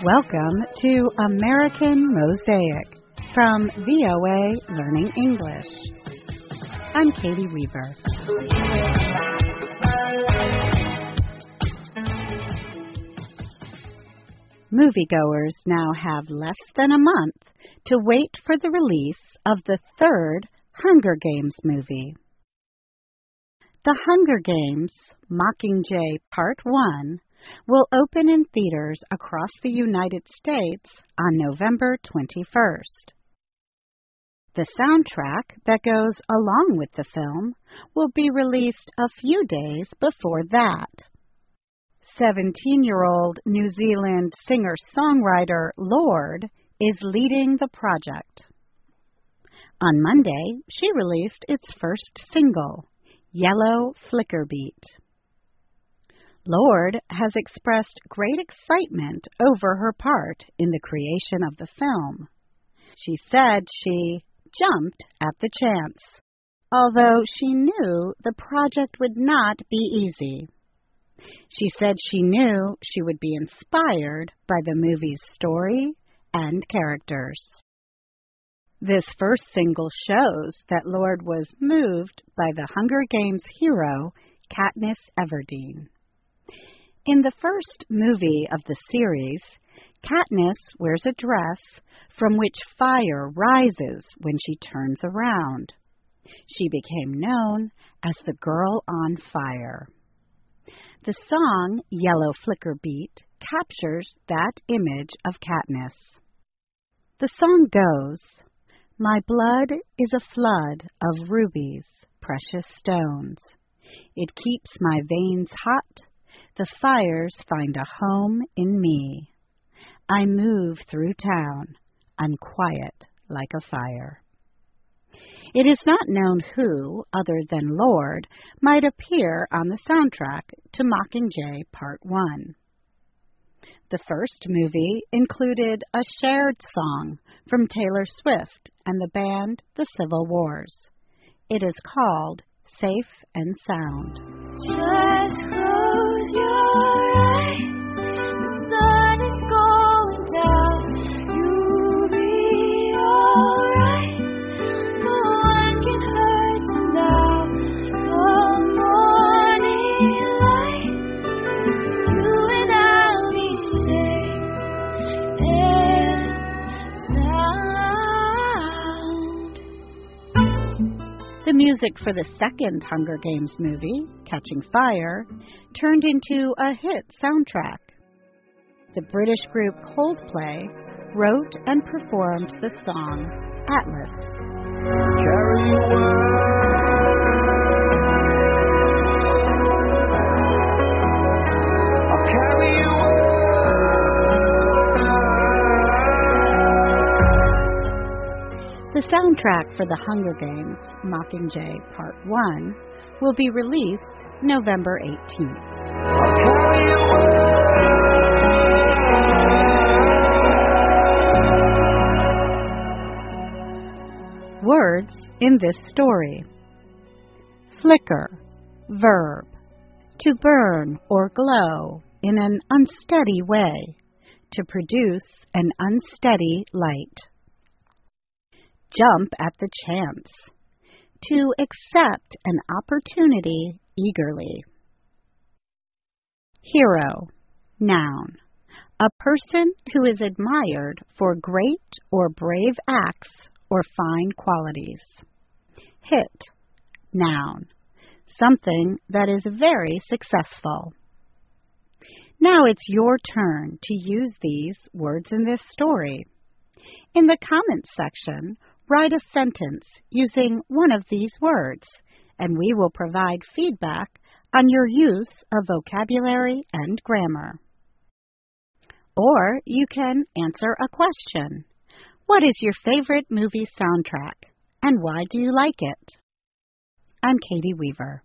Welcome to American Mosaic from VOA Learning English. I'm Katie Weaver. Moviegoers now have less than a month to wait for the release of the third Hunger Games movie. The Hunger Games: Mockingjay Part 1 will open in theaters across the United States on November 21st. The soundtrack that goes along with the film will be released a few days before that. 17-year-old New Zealand singer-songwriter Lorde is leading the project. On Monday, she released its first single, Yellow Flicker Beat. Lorde has expressed great excitement over her part in the creation of the film. She said she jumped at the chance, although she knew the project would not be easy. She said she knew she would be inspired by the movie's story and characters. This first single shows that Lorde was moved by the Hunger Games hero, Katniss Everdeen. In the first movie of the series, Katniss wears a dress from which fire rises when she turns around. She became known as the Girl on Fire. The song Yellow Flicker Beat captures that image of Katniss. The song goes, "My blood is a flood of rubies, precious stones. It keeps my veins hot. The fires find a home in me. I move through town, unquiet like a fire." It is not known who, other than Lorde, might appear on the soundtrack to Mockingjay Part 1. The first movie included a shared song from Taylor Swift and the band The Civil Wars. It is called Safe and Sound. Just close your eyes, the sun is going down, you'll be alright, no one can hurt you now, the morning light, you and I'll be safe and sound. The music for the second Hunger Games movie, Catching Fire, turned into a hit soundtrack. The British group Coldplay wrote and performed the song Atlas. Carry you I'll carry you The soundtrack for The Hunger Games, Mockingjay Part 1, will be released November 18th. Words in this story. Flicker, verb, to burn or glow in an unsteady way, to produce an unsteady light. Jump at the chance, to accept an opportunity eagerly. Hero, noun, a person who is admired for great or brave acts or fine qualities. Hit, noun, something that is very successful. Now it's your turn to use these words in this story. In the comments section, write a sentence using one of these words, and we will provide feedback on your use of vocabulary and grammar. Or you can answer a question. What is your favorite movie soundtrack, and why do you like it? I'm Katie Weaver.